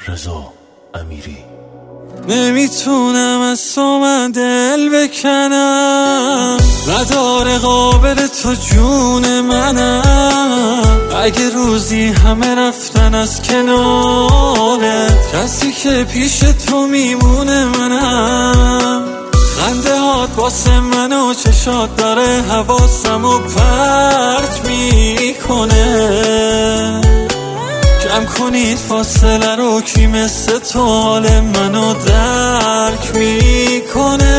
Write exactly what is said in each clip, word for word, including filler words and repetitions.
رضا امیری. نمیتونم از تو من دل بکنم، نداره قابل تو جون منم. اگه روزی همه رفتن از کنارت، کسی که پیش تو میمونه منم. خنده هات واسه من و چشات داره حواسمو پرت میکنه. کم کنید فاصله رو، کی مثل تو حال منو درک میکنه.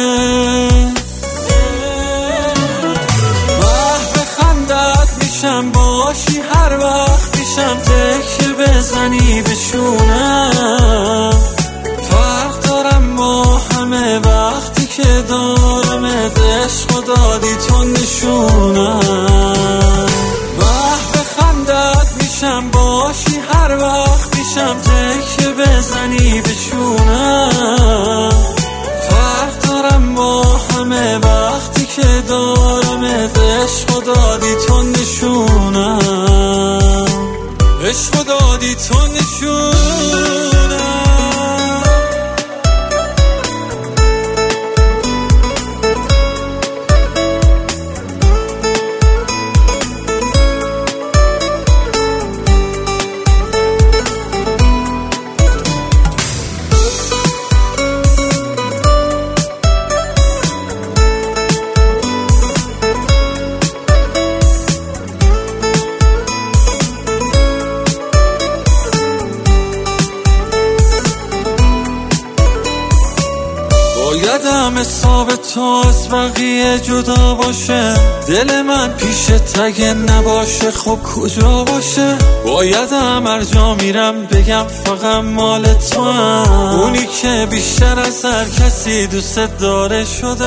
وح بخندت میشم باشی هر وقت میشم تکیه بزنی بشونم. فرق دارم با همه وقتی که دارم عشق و دادی تو نشونم. وح بخندت میشم باشی هر وقت میشم تکیه بزنی بشونم. فرق دارم با همه وقتی که دارم عشق و دادی تو نشونم. عشق و دادی تو نشونم. یادم حساب تو از بقیه جدا باشه، دل من پیش تگه نباشه، خب کجا باشه؟ بایدم هر جا میرم بگم فقط مال تو هم، اونی که بیشتر از هر کسی دوست داره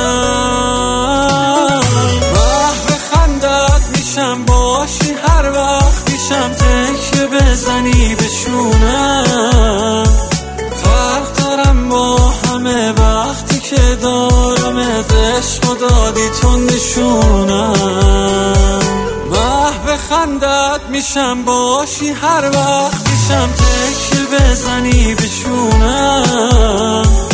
شدم. وح بخندت میشم باشی هر وقت میشم تکیه بزنی بشونم. فرق دارم با همه وقتی که دارم عشق و دادی تو نشونم. وح بخندت میشم باشی هر وقت میشم تکیه بزنی بشونم.